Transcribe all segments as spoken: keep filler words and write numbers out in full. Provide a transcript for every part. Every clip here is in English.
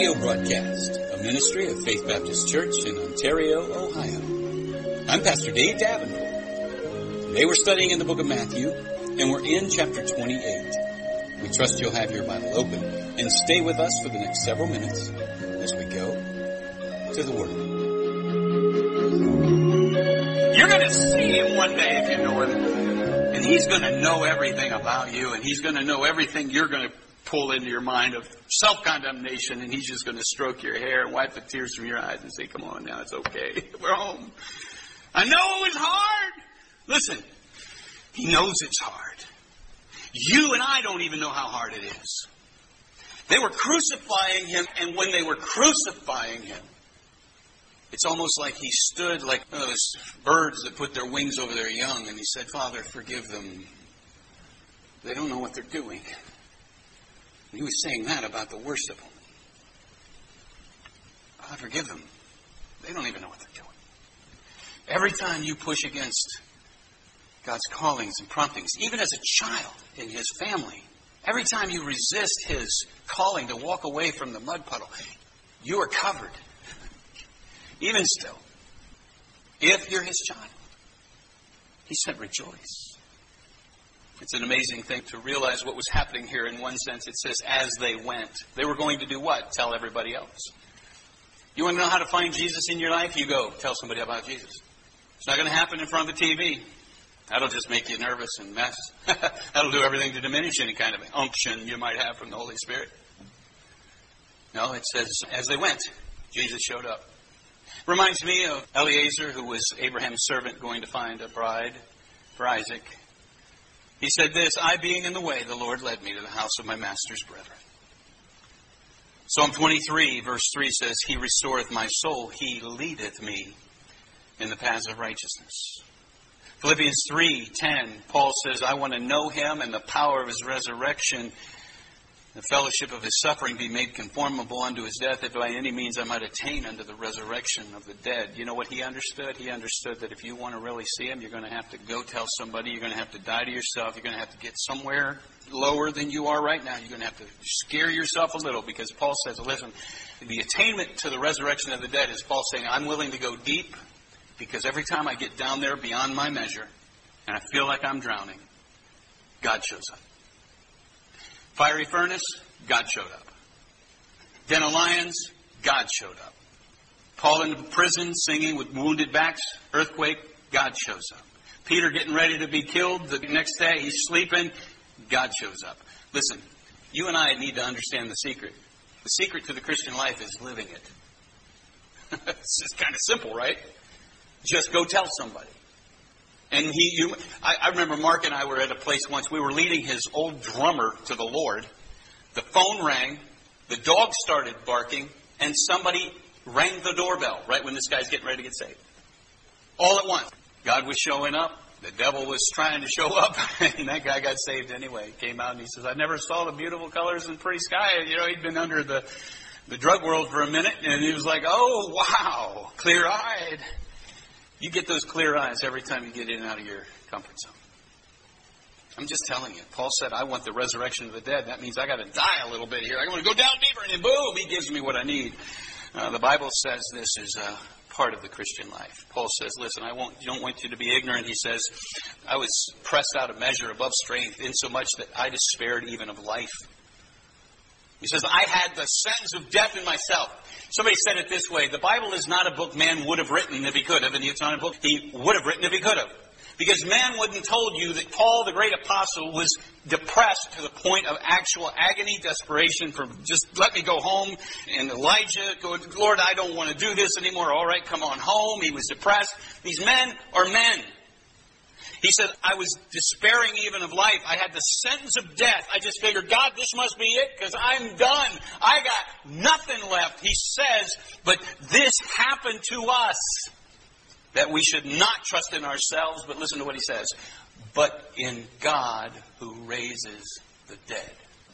audio broadcast, a ministry of Faith Baptist Church in Ontario, Ohio. I'm Pastor Dave Davenport. Today we're studying in the book of Matthew, and we're in chapter twenty-eight. We trust you'll have your Bible open and stay with us for the next several minutes as we go to the Word. You're going to see Him one day if you know Him. And He's going to know everything about you, and He's going to know everything you're going to pull into your mind of self-condemnation, and He's just going to stroke your hair and wipe the tears from your eyes and say, come on now, it's okay. We're home. I know it was hard. Listen, He knows it's hard. You and I don't even know how hard it is. They were crucifying Him, and when they were crucifying Him, it's almost like He stood like those birds that put their wings over their young, and He said, Father, forgive them. They don't know what they're doing. And He was saying that about the worst of them. God, forgive them. They don't even know what they're doing. Every time you push against God's callings and promptings, even as a child in His family, every time you resist His calling to walk away from the mud puddle, you are covered. Even still, if you're His child, He said, rejoice. It's an amazing thing to realize what was happening here. In one sense, it says, as they went. They were going to do what? Tell everybody else. You want to know how to find Jesus in your life? You go tell somebody about Jesus. It's not going to happen in front of the T V. That'll just make you nervous and mess. That'll do everything to diminish any kind of unction you might have from the Holy Spirit. No, it says, as they went, Jesus showed up. Reminds me of Eliezer, who was Abraham's servant going to find a bride for Isaac. He said this, I being in the way, the Lord led me to the house of my master's brethren. Psalm twenty-three, verse three says, He restoreth my soul. He leadeth me in the paths of righteousness. Philippians three ten, Paul says, I want to know Him and the power of His resurrection, the fellowship of His suffering, be made conformable unto His death, if by any means I might attain unto the resurrection of the dead. You know what he understood? He understood that if you want to really see Him, you're going to have to go tell somebody. You're going to have to die to yourself. You're going to have to get somewhere lower than you are right now. You're going to have to scare yourself a little, because Paul says, listen, the attainment to the resurrection of the dead is Paul saying, I'm willing to go deep, because every time I get down there beyond my measure and I feel like I'm drowning, God shows up. Fiery furnace, God showed up. Den of lions, God showed up. Paul in prison singing with wounded backs, earthquake, God shows up. Peter getting ready to be killed, the next day he's sleeping, God shows up. Listen, you and I need to understand the secret. The secret to the Christian life is living it. It's just kind of simple, right? Just go tell somebody. And he, you, I, I remember Mark and I were at a place once. We were leading his old drummer to the Lord. The phone rang. The dog started barking. And somebody rang the doorbell right when this guy's getting ready to get saved. All at once. God was showing up. The devil was trying to show up. And that guy got saved anyway. He came out and he says, I never saw the beautiful colors and pretty sky. You know, he'd been under the, the drug world for a minute. And he was like, oh, wow, clear-eyed. You get those clear eyes every time you get in and out of your comfort zone. I'm just telling you. Paul said, I want the resurrection of the dead. That means I got to die a little bit here. I want to go down deeper, and then boom, He gives me what I need. Uh, the Bible says this is uh, part of the Christian life. Paul says, listen, I won't, don't want you to be ignorant. He says, I was pressed out of measure above strength, insomuch that I despaired even of life. He says, I had the sentence of death in myself. Somebody said it this way, the Bible is not a book man would have written if he could have, and it's not a book he would have written if he could have. Because man wouldn't have told you that Paul, the great apostle, was depressed to the point of actual agony, desperation for just let me go home. And Elijah, go, Lord, I don't want to do this anymore. All right, come on home. He was depressed. These men are men. He said, I was despairing even of life. I had the sentence of death. I just figured, God, this must be it because I'm done. I got nothing left. He says, but this happened to us, that we should not trust in ourselves, but listen to what he says, but in God who raises the dead.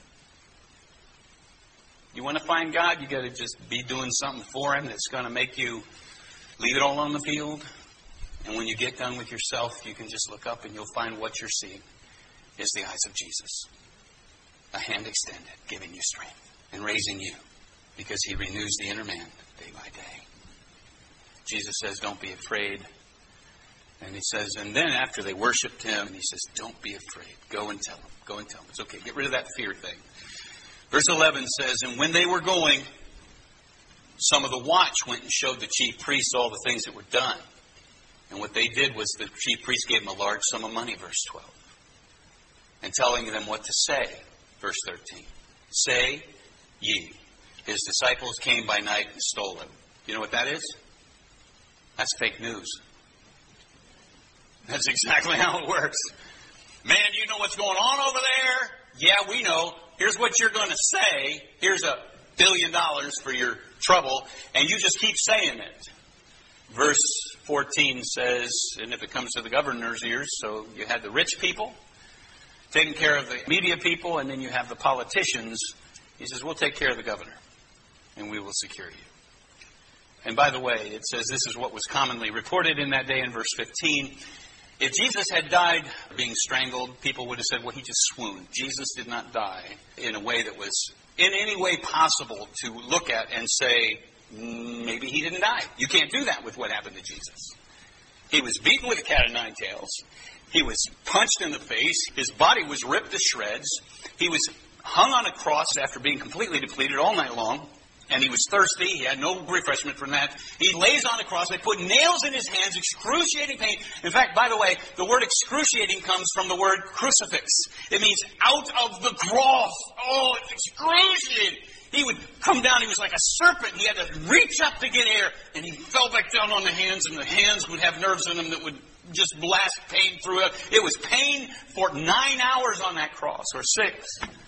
You want to find God, you got to just be doing something for Him that's going to make you leave it all on the field. And when you get done with yourself, you can just look up and you'll find what you're seeing is the eyes of Jesus. A hand extended, giving you strength and raising you because he renews the inner man day by day. Jesus says, don't be afraid. And he says, and then after they worshipped him, he says, don't be afraid. Go and tell them. Go and tell them. It's okay. Get rid of that fear thing. Verse eleven says, and when they were going, some of the watch went and showed the chief priests all the things that were done. And what they did was the chief priests gave them a large sum of money, verse twelve. And telling them what to say, verse thirteen. Say ye, his disciples came by night and stole him. You know what that is? That's fake news. That's exactly how it works. Man, you know what's going on over there? Yeah, we know. Here's what you're going to say. Here's a billion dollars for your trouble. And you just keep saying it. Verse fourteen says, and if it comes to the governor's ears, so you had the rich people taking care of the media people, and then you have the politicians. He says, we'll take care of the governor, and we will secure you. And by the way, it says this is what was commonly reported in that day in verse fifteen. If Jesus had died being strangled, people would have said, well, he just swooned. Jesus did not die in a way that was in any way possible to look at and say, maybe he didn't die. You can't do that with what happened to Jesus. He was beaten with a cat of nine tails. He was punched in the face. His body was ripped to shreds. He was hung on a cross after being completely depleted all night long. And he was thirsty. He had no refreshment from that. He lays on a cross. They put nails in his hands, excruciating pain. In fact, by the way, the word excruciating comes from the word crucifix. It means out of the cross. Oh, it's excruciating. He would come down. He was like a serpent. He had to reach up to get air. And he fell back down on the hands. And the hands would have nerves in them that would just blast pain through it. It was pain for nine hours on that cross, or six.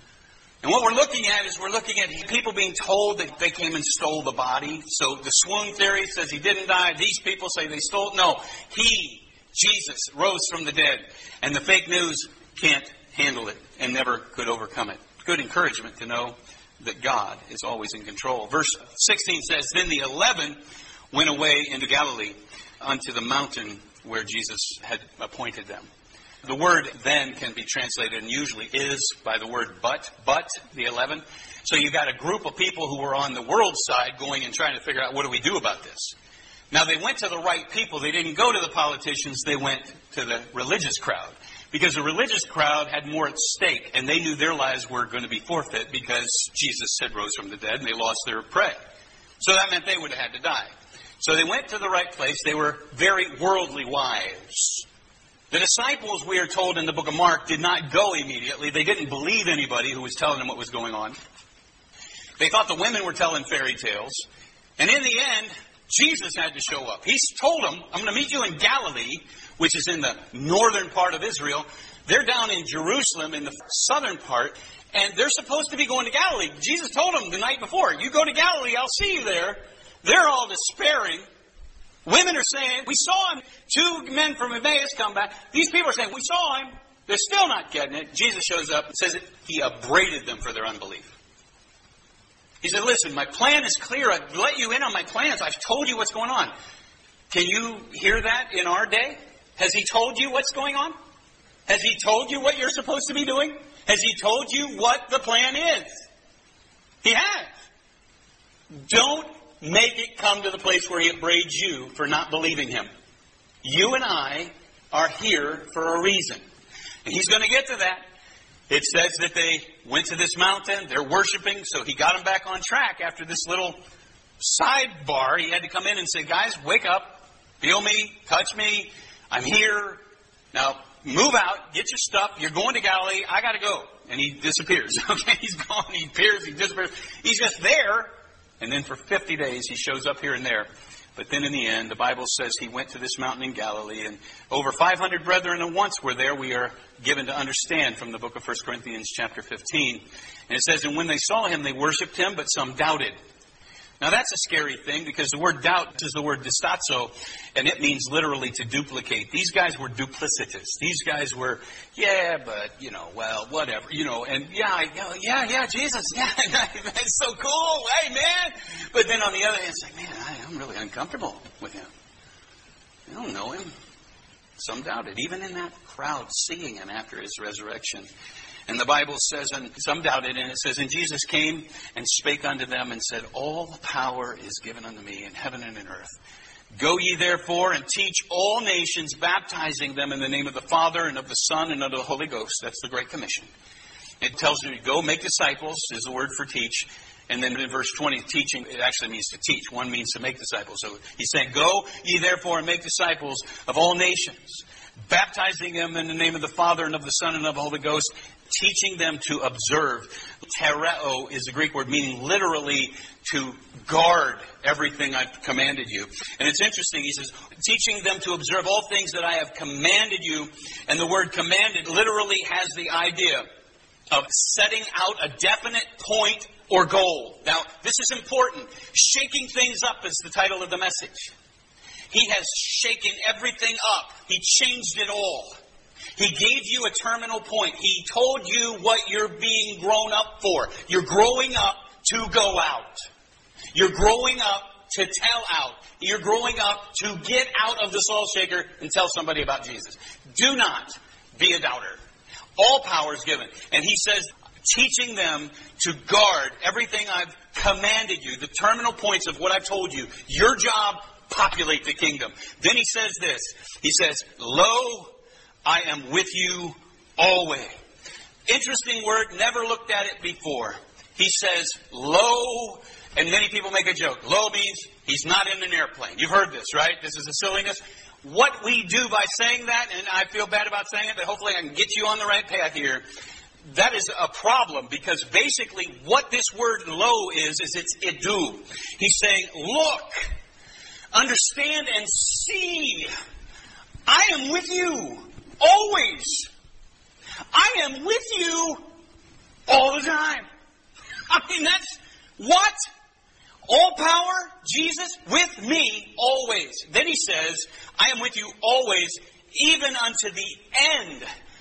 And what we're looking at is we're looking at people being told that they came and stole the body. So the swoon theory says he didn't die. These people say they stole it. No, he, Jesus, rose from the dead. And the fake news can't handle it and never could overcome it. Good encouragement to know that God is always in control. Verse sixteen says, then the eleven went away into Galilee unto the mountain where Jesus had appointed them. The word then can be translated, and usually is, by the word but, but, the eleven. So you got a group of people who were on the world side going and trying to figure out, what do we do about this? Now, they went to the right people. They didn't go to the politicians. They went to the religious crowd. Because the religious crowd had more at stake, and they knew their lives were going to be forfeit because Jesus had rose from the dead, and they lost their prey. So that meant they would have had to die. So they went to the right place. They were very worldly wise. The disciples, we are told in the book of Mark, did not go immediately. They didn't believe anybody who was telling them what was going on. They thought the women were telling fairy tales. And in the end, Jesus had to show up. He told them, I'm going to meet you in Galilee, which is in the northern part of Israel. They're down in Jerusalem in the southern part, and they're supposed to be going to Galilee. Jesus told them the night before, you go to Galilee, I'll see you there. They're all despairing. Women are saying, we saw him. Two men from Emmaus come back. These people are saying, we saw him. They're still not getting it. Jesus shows up and says that he upbraided them for their unbelief. He said, listen, my plan is clear. I've let you in on my plans. I've told you what's going on. Can you hear that in our day? Has he told you what's going on? Has he told you what you're supposed to be doing? Has he told you what the plan is? He has. Don't make it come to the place where he upbraids you for not believing him. You and I are here for a reason. And he's going to get to that. It says that they went to this mountain. They're worshiping. So he got them back on track after this little sidebar. He had to come in and say, guys, wake up. Feel me. Touch me. I'm here. Now, move out. Get your stuff. You're going to Galilee. I got to go. And he disappears. Okay, he's gone. He appears. He disappears. He's just there. And then for fifty days, he shows up here and there. But then in the end, the Bible says he went to this mountain in Galilee. And over five hundred brethren at once were there, we are given to understand from the book of First Corinthians chapter fifteen. And it says, and when they saw him, they worshipped him, but some doubted. Now that's a scary thing because the word doubt is the word distazo, and it means literally to duplicate. These guys were duplicitous. These guys were, yeah, but, you know, well, whatever, you know, and yeah, yeah, yeah, Jesus, yeah, that's so cool, hey, man. But then on the other hand, it's like, man, I, I'm really uncomfortable with him. I don't know him. Some doubted, even in that crowd seeing him after his resurrection. And the Bible says, and some doubt it, and it says, and Jesus came and spake unto them and said, all power is given unto me in heaven and in earth. Go ye therefore and teach all nations, baptizing them in the name of the Father and of the Son and of the Holy Ghost. That's the Great Commission. It tells you to go make disciples, is the word for teach. And then in verse twenty, teaching, it actually means to teach. One means to make disciples. So he's saying, go ye therefore and make disciples of all nations, baptizing them in the name of the Father and of the Son and of the Holy Ghost, teaching them to observe. Tereo is the Greek word meaning literally to guard everything I've commanded you. And it's interesting, he says, teaching them to observe all things that I have commanded you. And the word commanded literally has the idea of setting out a definite point or goal. Now, this is important. Shaking things up is the title of the message. He has shaken everything up. He changed it all. He gave you a terminal point. He told you what you're being grown up for. You're growing up to go out. You're growing up to tell out. You're growing up to get out of the salt shaker and tell somebody about Jesus. Do not be a doubter. All power is given. And he says, teaching them to guard everything I've commanded you, the terminal points of what I've told you. Your job, populate the kingdom. Then he says this. He says, lo, I am with you always. Interesting word, never looked at it before. He says, lo, and many people make a joke. Lo means he's not in an airplane. You've heard this, right? This is a silliness. What we do by saying that, and I feel bad about saying it, but hopefully I can get you on the right path here. That is a problem, because basically what this word lo is, is it's edu. He's saying, look, understand and see. I am with you always. I am with you all the time. I mean, that's what? All power, Jesus, with me always. Then he says, I am with you always, even unto the end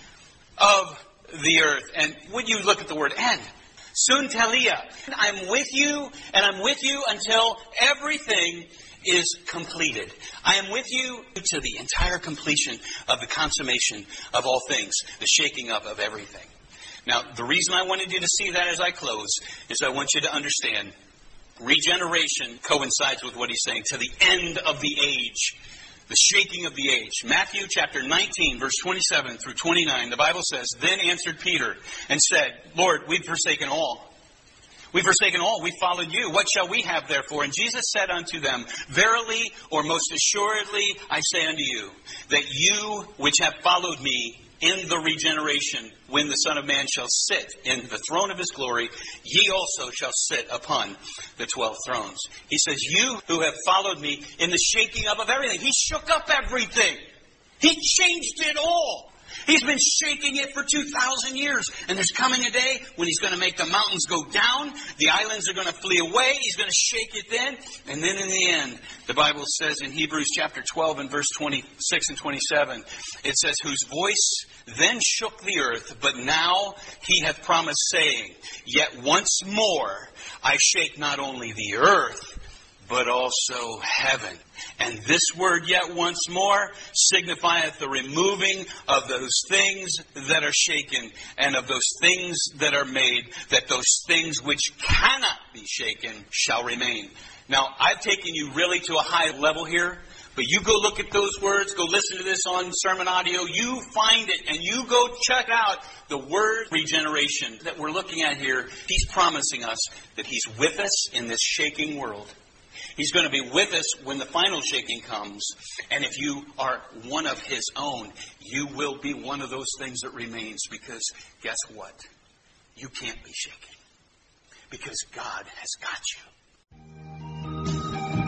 of the earth. And when you look at the word end, sun telia, I'm with you, and I'm with you until everything is completed. I am with you to the entire completion of the consummation of all things, the shaking up of everything. Now, the reason I wanted you to see that as I close is I want you to understand regeneration coincides with what he's saying, to the end of the age. The shaking of the age. Matthew chapter nineteen, verse twenty-seven through twenty-nine, the Bible says, then answered Peter and said, Lord, we've forsaken all. We've forsaken all. We followed you. What shall we have therefore? And Jesus said unto them, verily, or most assuredly, I say unto you, that you which have followed me in the regeneration, when the Son of Man shall sit in the throne of his glory, ye also shall sit upon the twelve thrones. He says, you who have followed me in the shaking up of everything. He shook up everything. He changed it all. He's been shaking it for two thousand years. And there's coming a day when he's going to make the mountains go down. The islands are going to flee away. He's going to shake it then. And then in the end, the Bible says in Hebrews chapter twelve and verse twenty-six and twenty-seven, it says, whose voice then shook the earth, but now he hath promised, saying, yet once more I shake not only the earth, but also heaven. And this word, yet once more, signifieth the removing of those things that are shaken, and of those things that are made, that those things which cannot be shaken shall remain. Now, I've taken you really to a high level here, but you go look at those words, go listen to this on sermon audio, you find it, and you go check out the word regeneration that we're looking at here. He's promising us that he's with us in this shaking world. He's going to be with us when the final shaking comes. And if you are one of his own, you will be one of those things that remains. Because guess what? You can't be shaken. Because God has got you.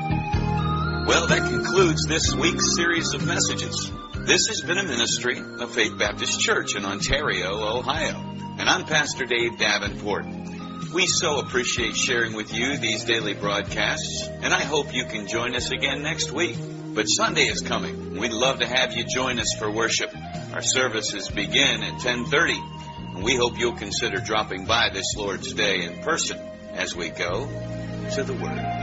Well, that concludes this week's series of messages. This has been a ministry of Faith Baptist Church in Ontario, Ohio. And I'm Pastor Dave Davenport. We so appreciate sharing with you these daily broadcasts, and I hope you can join us again next week. But Sunday is coming. We'd love to have you join us for worship. Our services begin at ten thirty, and we hope you'll consider dropping by this Lord's Day in person as we go to the Word.